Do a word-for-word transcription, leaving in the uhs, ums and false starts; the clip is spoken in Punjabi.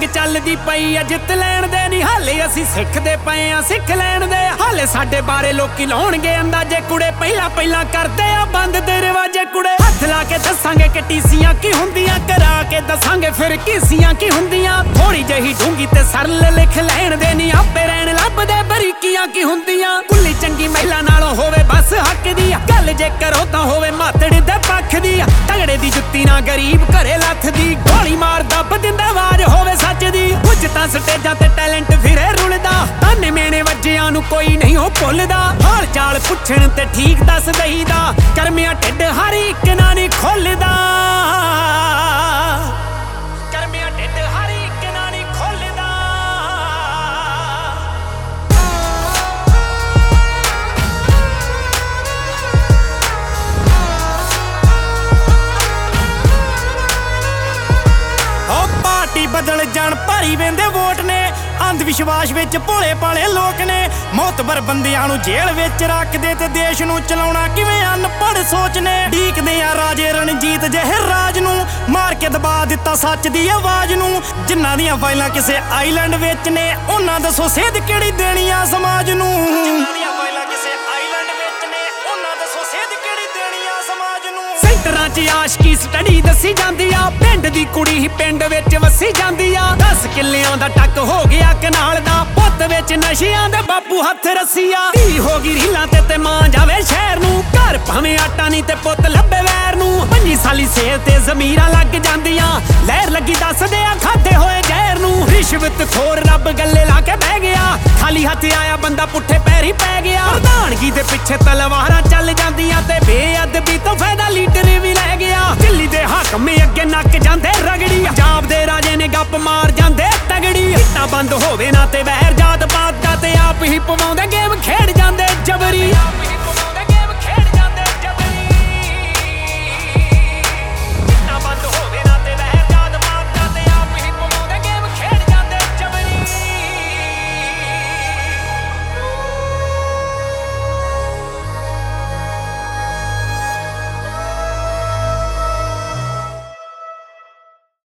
ਜੰਗ ਚੱਲਦੀ ਪਈ ਆ, ਜਿੱਤ ਲੈਣ ਦੇ ਨਹੀਂ ਹਾਲੇ ਅਸੀਂ ਸਿੱਖਦੇ ਪਏ ਆ, ਸਿੱਖ ਲੈਣ ਦੇ ਹਾਲੇ ਸਾਡੇ ਬਾਰੇ ਲੋਕੀ ਲਾਉਣਗੇ ਅੰਦਾਜ਼ੇ ਕੁੜੇ, ਪਹਿਲਾਂ ਪਹਿਲਾਂ ਕਰਦੇ ਆ ਬੰਦ ਦਰਵਾਜ਼ੇ ਕੁੜੇ। ਹੱਥ ਲਾ ਕੇ ਦੱਸਾਂਗੇ ਕਿ ਟੀਸੀਆਂ ਕੀ ਹੁੰਦੀਆਂ, ਕਰਾ ਕੇ ਦੱਸਾਂਗੇ ਫਿਰ ਕੀਸੀਆਂ ਕੀ ਹੁੰਦੀਆਂ। ਥੋੜੀ ਜਿਹੀ ਡੂੰਗੀ ਤੇ ਸਰਲ ਲਿਖ ਲੈਣ ਦੇ ਨਹੀਂ, ਆਪੇ ਰਹਿਣ ਲੱਭਦੇ ਬਰੀਕੀਆਂ ਕੀ ਹੁੰਦੀਆਂ। ਕੁੱਲੀ ਚੰਗੀ ਮਹਿਲਾ ਨਾਲੋਂ ਹੋਵੇ ਬਸ ਹੱਕ ਦੀ, ਗੱਲ ਜੇ ਕਰੋ ਤਾਂ ਹੋਵੇ ਮਾਤੜ ਦੇ ਪੱਖ ਦੀ। ਤਗੜੇ ਦੀ ਜੁੱਤੀ ਨਾ ਗਰੀਬ ਘਰੇ ਲੱਥਦੀ, ਗੋਲੀ ਮਾਰ ਦੱਬ ਦਿੰਦਾ ਆਵਾਜ਼ ਹੋਵੇ ਸੱਚ ਦੀ। ਕੁਝ ਤਾਂ ਸਟੇਜਾਂ ਤੇ ਟੈਲੈਂਟ ਫਿਰੇ ਰੁਲਦਾ, ਤਾਨੇ ਮੇਣੇ ਵੱਜਿਆਂ ਨੂੰ ਕੋਈ ਨਹੀਂ ਉਹ ਭੁੱਲਦਾ। ਹਾਲ ਚਾਲ ਪੁੱਛਣ ਤੇ ਠੀਕ ਦੱਸ ਦਈਦਾ, ਕਰਮਿਆ ਢਿੱਡ ਹਰ ਇੱਕ ਨਾ ਨਹੀਂ ਖੁੱਲਦਾ। ਕਰਮਿਆ ਢਿੱਡ ਹਰ ਇੱਕ ਨਾ ਨਹੀਂ ਖੁੱਲਦਾ। ਉਹ ਪਾਰਟੀ ਬਦਲ ਜਾਣ ਭਾਰੀ ਵੇਂਦੇ ਵੋਟ ਨੇ, ਅੰਧ ਵਿਸ਼ਵਾਸ ਵਿੱਚ ਭੋਲੇ ਭਾਲੇ ਲੋਕ ਨੇ। ਮੋਤਬਰ ਬੰਦਿਆਂ ਨੂੰ ਜੇਲ੍ਹ ਵਿੱਚ ਰੱਖਦੇ ਤੇ ਦੇਸ਼ ਨੂੰ ਚਲਾਉਣਾ ਕਿਵੇਂ ਅਨਪੜ੍ਹ ਸੋਚ ਨੇ। ਢੀਕਦੇ ਆ ਰਾਜੇ ਰਣਜੀਤ ਜਿਹੇ ਰਾਜ ਨੂੰ, ਮਾਰ ਕੇ ਦਬਾ ਦਿੱਤਾ ਸੱਚ ਦੀ ਆਵਾਜ਼ ਨੂੰ। ਜਿਨ੍ਹਾਂ ਦੀਆਂ ਫਾਈਲਾਂ ਕਿਸੇ ਆਈਲੈਂਡ ਵਿੱਚ ਨੇ, ਉਹਨਾਂ ਦੱਸੋ ਸੇਧ ਕਿਹੜੀ ਦੇਣੀ ਆ ਸਮਾਜ ਨੂੰ। ਜਿਨ੍ਹਾਂ ਦੀਆਂ ਫਾਈਲਾਂ ਕਿਸੇ ਆਈਲੈਂਡ ਵਿੱਚ ਨੇ, ਉਹਨਾਂ ਦੱਸੋ ਸੇਧ ਕਿਹੜੀ ਦੇਣੀ ਆ ਸਮਾਜ ਨੂੰ। ਸੈਂਟਰਾਂ 'ਚ ਆਸ਼ਕੀ ਸਟੱਡੀ ਦੱਸੀ ਜਾਂਦੀ ਆ, ਪਿੰਡ ਦੀ ਕੁੜੀ ਹੀ ਪਿੰਡ ਵਿੱਚ ਵਸੀ ਜਾਂਦੀ ਆ। ਦਸ ਕਿੱਲਿਆਂ ਦਾ ਟੱਕ ਹੋ ਗਿਆ ਕਨਾਲ ਦਾ, ਪੁੱਤ ਵਿੱਚ ਨਸ਼ਿਆਂ ਦੇ ਬਾਪੂ ਹੱਥ ਰੱਸੀਆ। ਧੀ ਹੋ ਗਈ ਰੀਲਾਂ ਤੇ ਤੇ ਮਾਂ ਜਾਵੇ ਸ਼ਹਿਰ ਨੂੰ, ਘਰ ਭਾਵੇਂ ਆਟਾ ਨਹੀਂ ਤੇ ਪੁੱਤ ਲੱਭੇ ਵੈਰ ਨੂੰ। ਪੰਜੀ ਸਾਲੀ ਸੇਲ ਤੇ ਜ਼ਮੀਰਾਂ ਲੱਗ ਜਾਂਦੀਆਂ, ਲਹਿਰ ਲੱਗੀ ਦੱਸਦੇ ਆ ਖਾਦੇ ਹੋਏ ਜ਼ਹਿਰ ਨੂੰ। ਰਿਸ਼ਵਤ ਖੋਰ ਰੱਬ ਗੱਲੇ ਲਾ ਕੇ ਬਹਿ ਗਿਆ, ਖਾਲੀ ਹੱਥ ਆਇਆ ਬੰਦਾ ਪੁੱਠੇ ਪੈਰੀ ਪੈ ਗਿਆ। ਪ੍ਰਧਾਨਗੀ ਦੇ ਪਿੱਛੇ ਤਲਵਾਰਾਂ ਚੱਲ ਜਾਂਦੀਆਂ, ਤੇ ਬੇਅਦਬੀ ਤੋਂ ਫਾਇਦਾ ਲੀਡਰ ਵੀ ਲੈ ਗਿਆ। ਦਿੱਲੀ ਦੇ ਹਾਕਮੇ ਅੱਗੇ ਨੱਕ ਜਾਂਦੇ ਰਗੜੀ,